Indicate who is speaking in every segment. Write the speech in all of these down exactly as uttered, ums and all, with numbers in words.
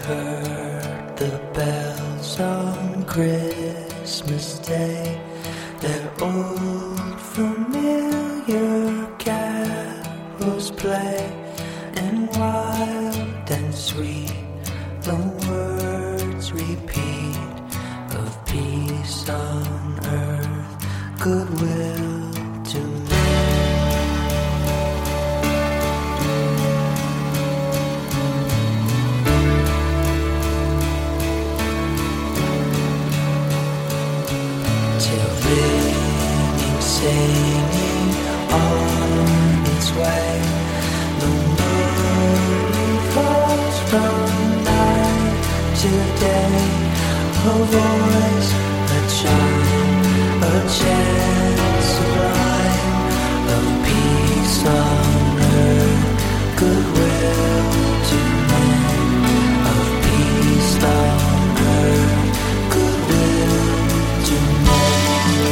Speaker 1: heard the bells on Christmas Day, their old familiar carols play, and wild and sweet the words repeat of peace on earth, goodwill to men. Singing on its way, the moon falls from night to day. A voice, a chime, a chant sublime of peace on earth, goodwill to men. Of peace on earth, goodwill to men.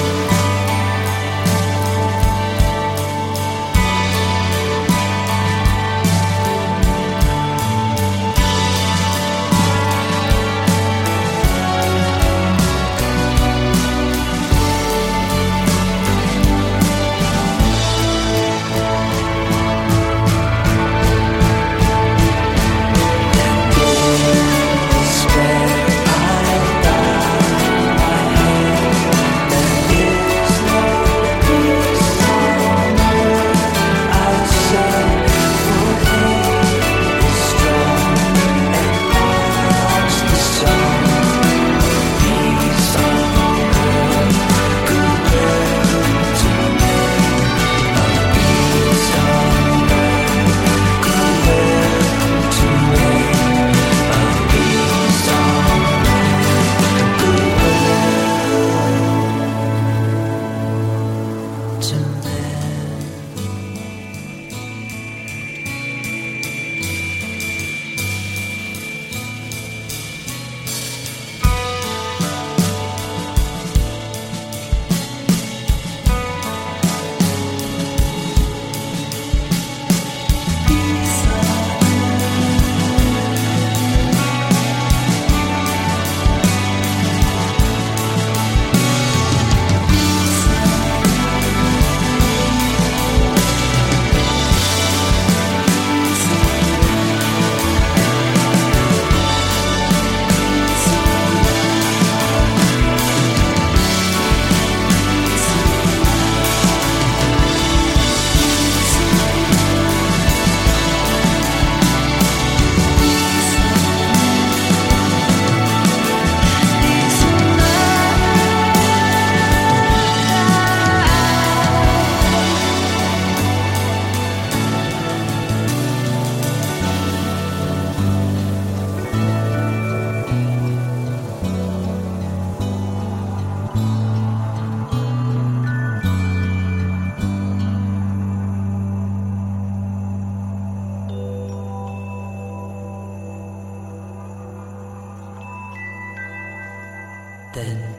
Speaker 1: Then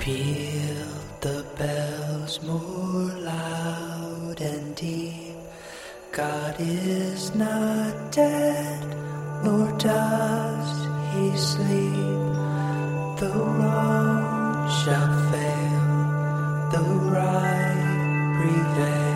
Speaker 1: peal the bells more loud and deep. God is not dead, nor does he sleep. The wrong shall fail, the right prevail.